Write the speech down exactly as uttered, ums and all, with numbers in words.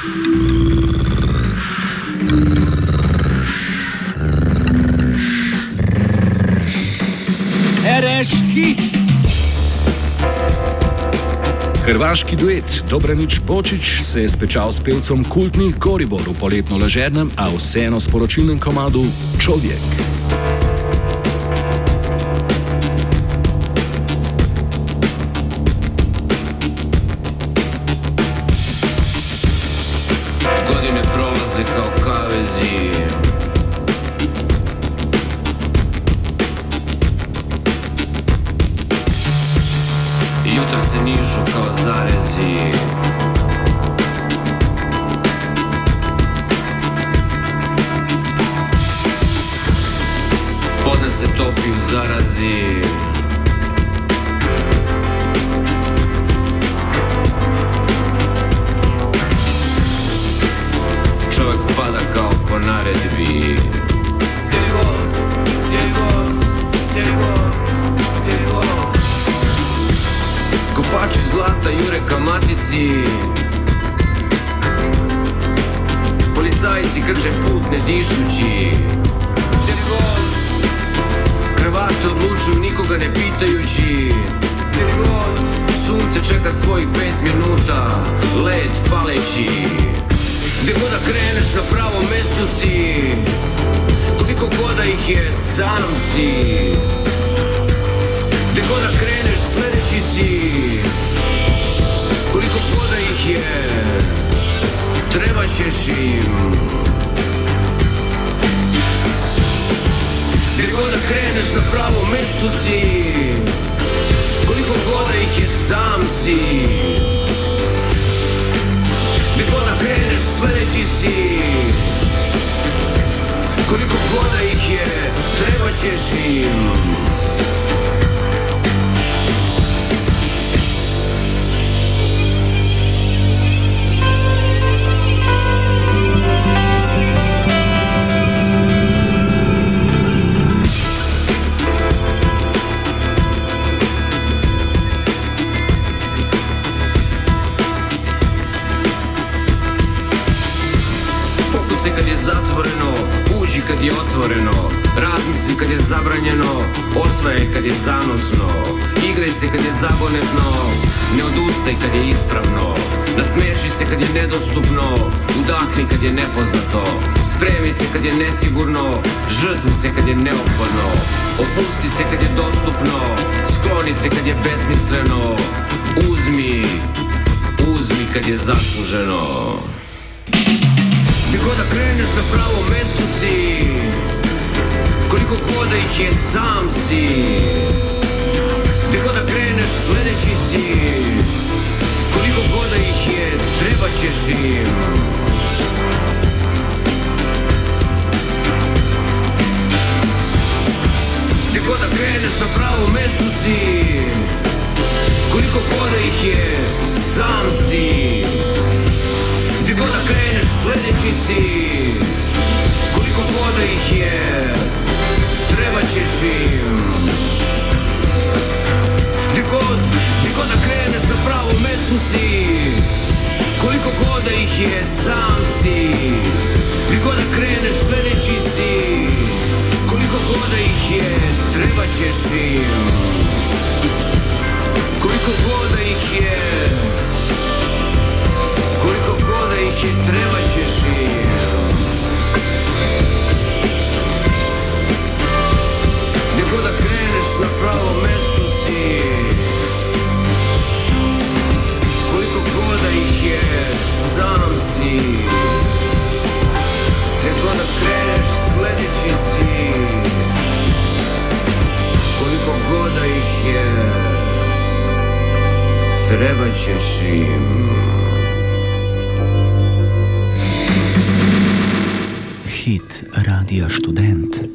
Hrvaški duet Dobranič Bočič se je spečal s pevcem kultnih Goribor v poletno ležernem, a vseeno sporočilnem komadu Čovjek. Godine prolaze kao kavezi, jutra se nižu kao zarezi. Podne se topi u zarazi. Čovjek pada kao po naredbi. Gdje god, gdje god, gdje god, gdje god. Kopači zlata jure ka matici, policajci krče put ne dišući. Gdje god, krvate odlučuju nikoga ne pitajući. Gdje god, sunce čeka svojih pet minuta, led paleći. Gdje god da kreneš na pravom mestu si, koliko god da ih je sam si. Gdje god da kreneš sledeći si, koliko god da ih je, treba ćeš im. Gdje god da kreneš na pravom mestu si, koliko god da ih je sam si. Gdje god da kreneš sledeći si, koliko god da ih je, treba ćeš im. Kad je zatvoreno, uđi kad je otvoreno, razmisli kad je zabranjeno, osvajaj kad je zanosno, igraj se kad je zagonetno, ne odustaj kad je ispravno, nasmeši se kad je nedostupno, udahni kad je nepoznato, spremi se kad je nesigurno, žrtvuj se kad je neophodno, opusti se kad je dostupno, skloni se kad je besmisleno, uzmi, uzmi kad je zasluženo. Gdje god da kreneš na pravom mestu si, koliko god da ih je sam si. Gdje god da kreneš sledeći si, koliko god da ih je, treba ćeš im. Gdje god da kreneš na pravom mestu si, koliko god da ih je, sam si. Gdje god da kreneš sledeći si, koliko god da ih je, treba ćeš im. Gdje god, gdje god da kreneš na pravom mestu si, koliko god da ih je, sam si. Gdje god da kreneš sledeći si, koliko god da ih je, treba ćeš im. Koliko god da ih je, koliko god da ih je, treba ćeš im. Gdje god da kreneš na pravom mestu si, koliko god da ih je, sam si. Gdje god da kreneš sledeći si, koliko god da ih je, treba ćeš im. Hit Radia Študent.